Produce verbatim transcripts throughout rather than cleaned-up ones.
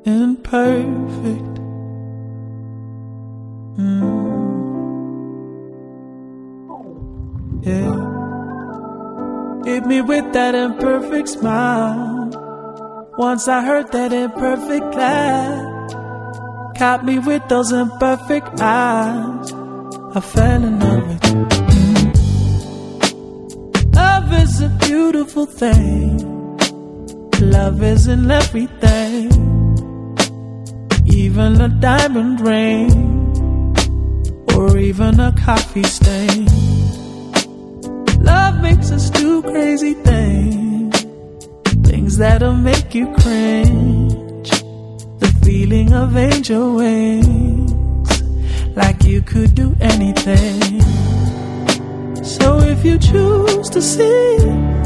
imperfect. Mm. Yeah. Hit me with that imperfect smile. Once I heard that imperfect laugh. Caught me with those imperfect eyes. I fell in love with you. Mm. Love is a beautiful thing. Love is in everything. Even a diamond ring, or even a coffee stain. Love makes us do crazy things, things that'll make you cringe. The feeling of angel wings, like you could do anything. So if you choose to see,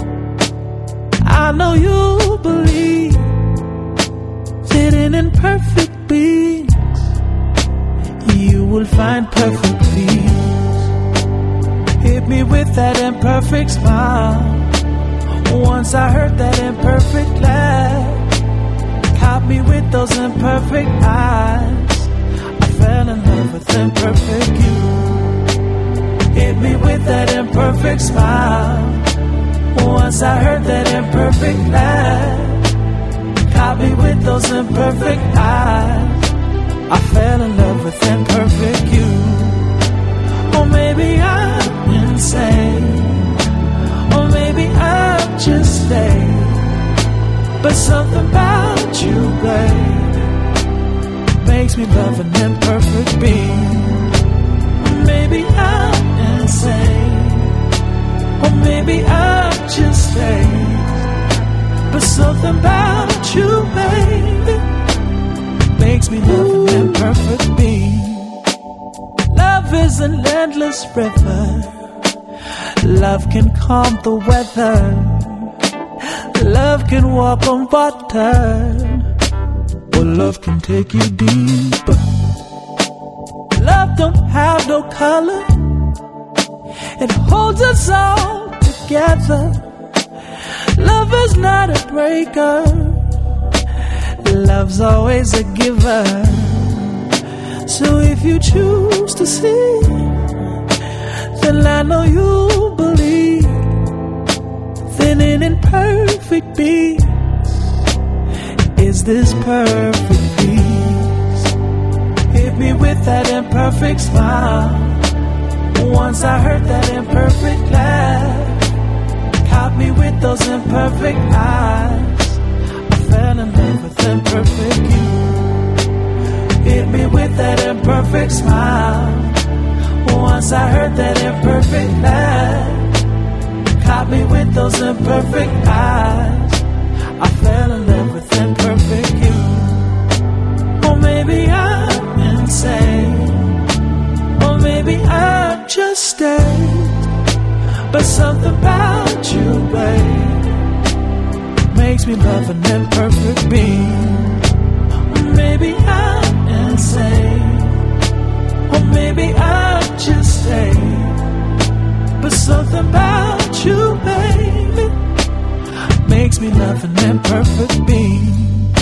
I know you'll believe that in imperfect beings you will find perfect peace. Hit me with that imperfect smile. Once I heard that imperfect laugh. Caught me with those imperfect eyes. I fell in love with imperfect you. Hit me with that imperfect smile. Once I heard that imperfect laugh. Caught me with those imperfect eyes. I fell in love with imperfect you. Or maybe I'm insane, or maybe I'm just fake. But something about you, babe, makes me love an imperfect being. Maybe I'm insane, or maybe I'm just fake. But something about you, baby, makes me love an imperfect being. Love is an endless river. Love can calm the weather. Love can walk on water. Or love can take you deeper. Love don't have no color. It holds us all together. Love is not a breaker. Love's always a giver. So if you choose to see, then I know you'll believe. Then in imperfect peace is this perfect peace. Hit me with that imperfect smile. Once I heard that imperfect laugh. Caught me with those imperfect eyes. I fell in love with imperfect you. Hit me with that imperfect smile. Once I heard that imperfect laugh. Caught me with those imperfect eyes. I fell in love with imperfect you. Or maybe I'm insane, or maybe I'm just staying. But something about you, babe, makes me love an imperfect being. Maybe I'm insane, or maybe I'm just staying. But something about you, baby, makes me love an imperfect being.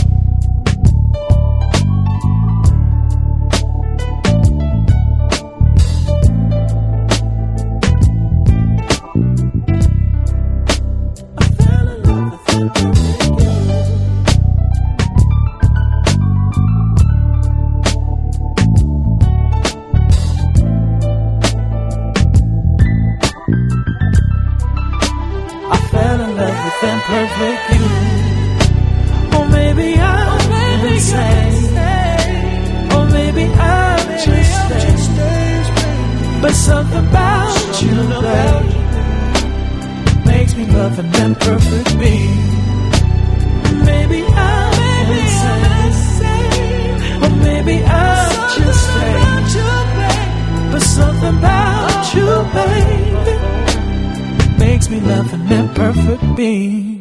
Imperfect you. Or maybe I'm or maybe insane, or maybe I'm maybe just staying. But something about you, babe, makes me love an imperfect being. Maybe I'm maybe insane, or maybe I'm just staying. But something about you, baby, makes me love an imperfect being.